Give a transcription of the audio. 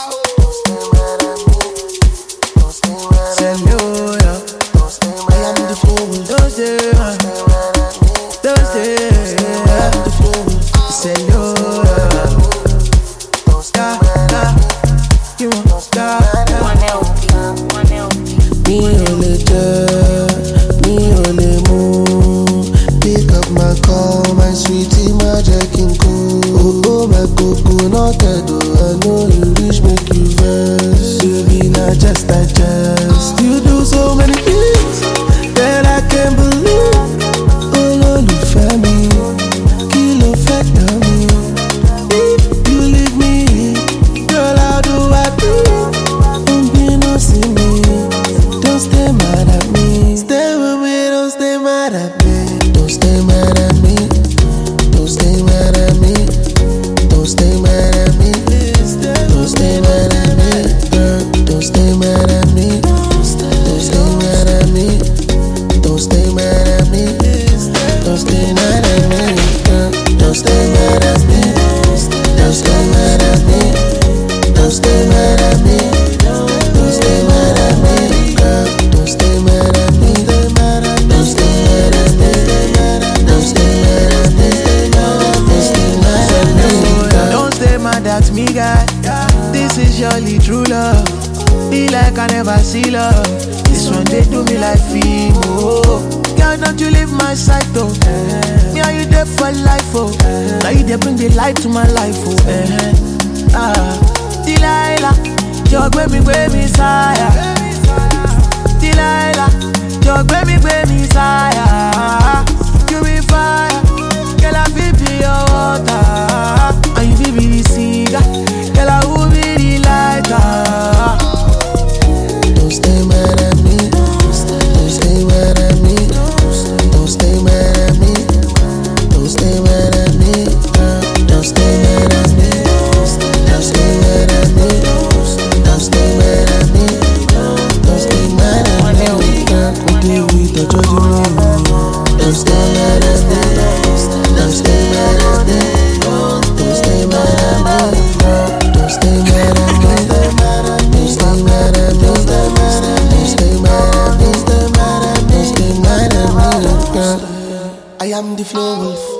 Senora, I am the fool. Don't stay mad. Don't stay. I am the fool. Senora, you won't stop. Me only jẹ́, me only move. Pick up my call, my sweetie, my jacking cool. Oh, my coconut head, oh, I know you reach, make you vex. Baby, not just digest. You do so many things that I can't believe. Olólùfẹ́ mi, kí ló fẹ́ tán mi? If you leave me, girl, how do I do? Don't be no see me. Don't stay mad at me. Stay with me, don't stay mad at me. Don't stay mad at me. Don't stay mad at me. Don't stay mad at me. Don't stay mad at me. Girl, don't stay mad at me. Don't stay mad at me. Don't stay mad at me. Don't stay mad at me. Girl, don't stay mad at me. Don't stay mad at me. Don't stay mad at me. Don't stay mad at me. Girl, don't stay mad at me. Don't stay mad at me. Don't stay mad at me. Don't stay mad at me. Don't stay mad at me, guy. This is surely true love. Be like I never see love. This one they do me like film. Oh, girl, don't you leave my side though. Me and you there for life, oh. Now you there bring the light to my life, oh. Delilah, jog with me, sire. Delilah, jog with me, sire. You be fire, girl, I feel be your water. And you feel be the cigar, girl, I will be the lighter. Don't stay mad at me. Don't stay mad at me. Don't stay mad at me. Don't stay mad at me. Don't stay mad at me. Don't stay mad at me. Don't stay mad at me. Don't stay mad at me. Don't deal with the judgment. Don't stay mad at me. Don't stay mad at me. Don't stay mad at me. Don't stay mad at me. Don't stay mad at me. Don't stay mad at me. Don't stay mad at me. I am the flow wolf.